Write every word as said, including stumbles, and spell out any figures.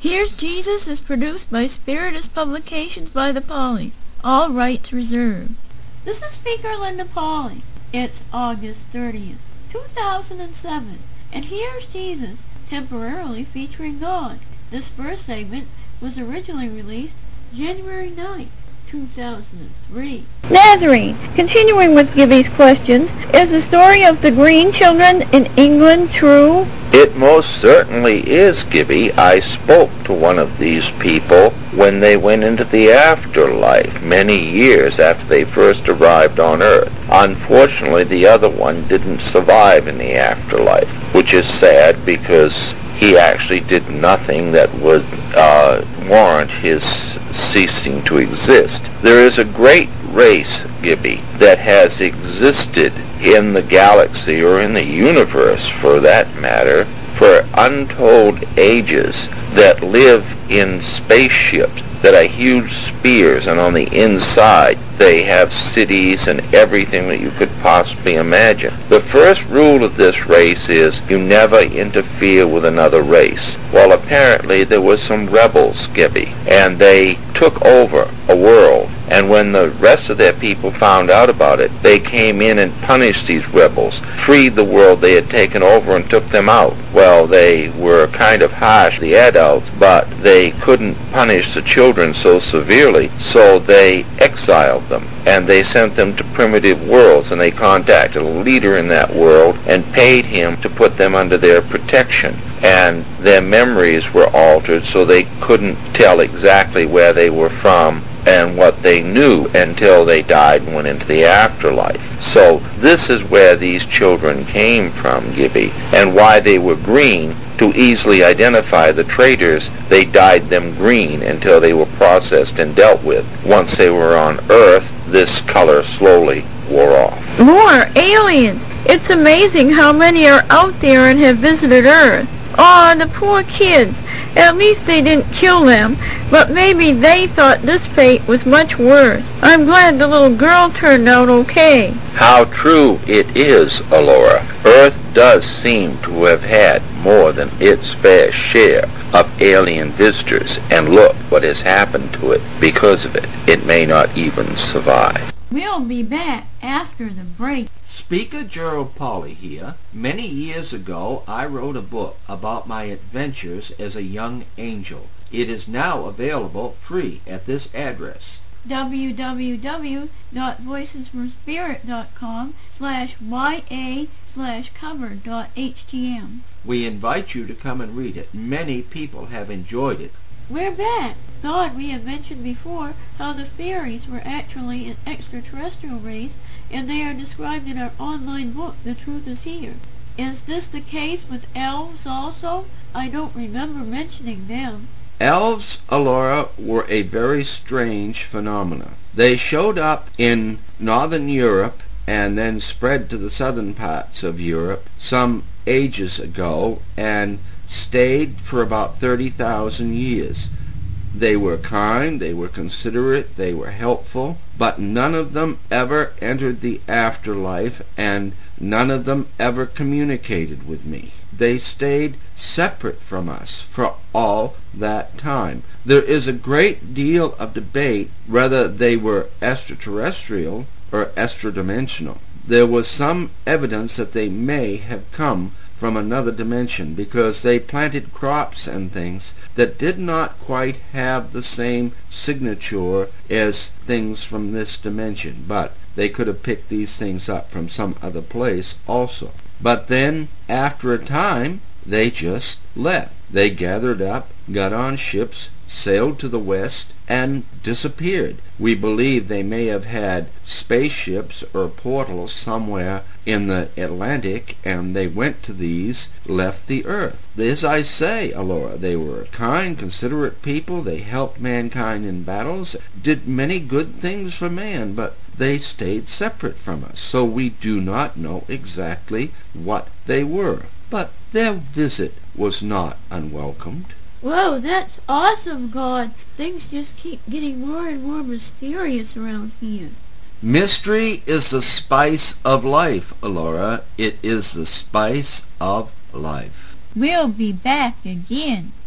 Here's Jesus is produced by Spiritus Publications by the Pauleys. All rights reserved. This is Speaker Linda Pauley. It's August thirtieth, two thousand seven, and here's Jesus, temporarily featuring God. This first segment was originally released January ninth, two thousand three. Nazarene. Continuing with Gibby's questions, is the story of the Green children in England true? It most certainly is, Gibby. I spoke to one of these people when they went into the afterlife many years after they first arrived on Earth. Unfortunately, the other one didn't survive in the afterlife, which is sad because he actually did nothing that would uh, warrant his ceasing to exist. There is a great race, Gibby, that has existed in the galaxy, or in the universe for that matter, for untold ages, that live in spaceships that are huge spheres, and on the inside they have cities and everything that you could possibly imagine. The first rule of this race is you never interfere with another race. Well, apparently there were some rebels, Gibby, and they took over a world. And when the rest of their people found out about it, they came in and punished these rebels, freed the world they had taken over and took them out. Well, they were kind of harsh, the adults, but they couldn't punish the children so severely, so they exiled them. And they sent them to primitive worlds, and they contacted a leader in that world and paid him to put them under their protection. And their memories were altered so they couldn't tell exactly where they were from and what they knew until they died and went into the afterlife. So this is where these children came from, Gibby, and why they were green. To easily identify the traitors, they dyed them green until they were processed and dealt with. Once they were on Earth, this color slowly wore off. More aliens. It's amazing how many are out there and have visited Earth. Aw, the poor kids. At least they didn't kill them, but maybe they thought this fate was much worse. I'm glad the little girl turned out okay. How true it is, Alora. Earth does seem to have had more than its fair share of alien visitors, and look what has happened to it because of it. It may not even survive. We'll be back after the break. Speaker Gerald Pauley here. Many years ago, I wrote a book about my adventures as a young angel. It is now available free at this address: w w w dot voices from spirit dot com slash y a slash cover dot h t m. We invite you to come and read it. Many people have enjoyed it. We're back. God, we have mentioned before how the fairies were actually an extraterrestrial race, and they are described in our online book, The Truth Is Here. Is this the case with elves also? I don't remember mentioning them. Elves, Alora, were a very strange phenomena. They showed up in northern Europe and then spread to the southern parts of Europe some ages ago and stayed for about thirty thousand years. They were kind, they were considerate, they were helpful, but none of them ever entered the afterlife, and none of them ever communicated with me. They stayed separate from us for all that time. There is a great deal of debate whether they were extraterrestrial or extra-dimensional. There was some evidence that they may have come from another dimension because they planted crops and things that did not quite have the same signature as things from this dimension, but they could have picked these things up from some other place also. But then, after a time, they just left. They gathered up, got on ships, sailed to the west, and disappeared. We believe they may have had spaceships or portals somewhere in the Atlantic, and they went to these, left the earth. As I say, Alora, they were kind, considerate people. They helped mankind in battles, did many good things for man, but they stayed separate from us, so we do not know exactly what they were. But their visit was not unwelcomed. Whoa, that's awesome, God. Things just keep getting more and more mysterious around here. Mystery is the spice of life, Alora. It is the spice of life. We'll be back again.